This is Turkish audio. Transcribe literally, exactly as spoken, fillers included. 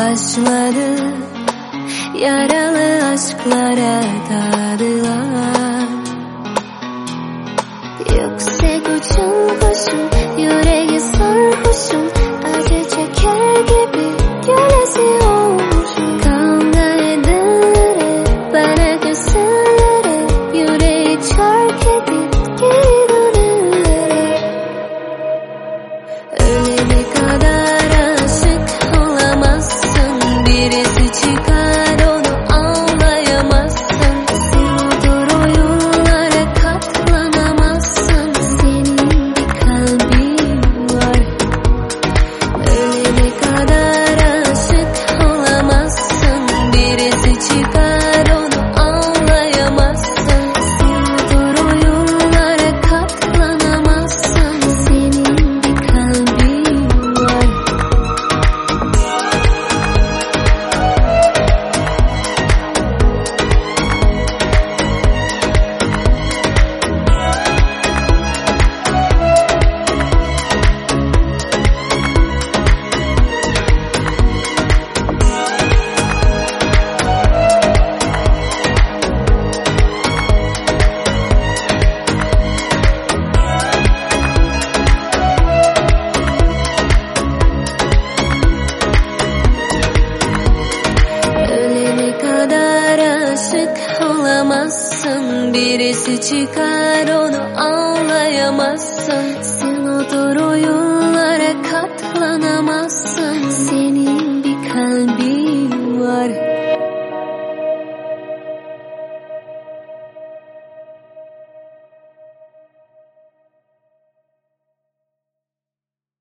başladı. Yaralı aşklara daldılar. Yüksek uçan kuşum, yüreği sarhoşum, acı çeker gibi kölesi olmuşum. Kavga edenlere, bana küsenlere, yüreği çark edip geri dönenlere. Ölene kadar aşık olamazsın, birisi çıkar onu ağlayamazsın. Sen odur oyunlara katlanamazsın, senin bir kalbin var. Ölene kadar aşık olamazsın, birisi çıkar onu ağlayamazsın. Sen odur oyunlara katlanamazsın, senin bir kalbin var. Ölene kadar aşık olamazsın, birisi çıkar onu ağlayamazsın. Sen odur oyunlara katlanamazsın.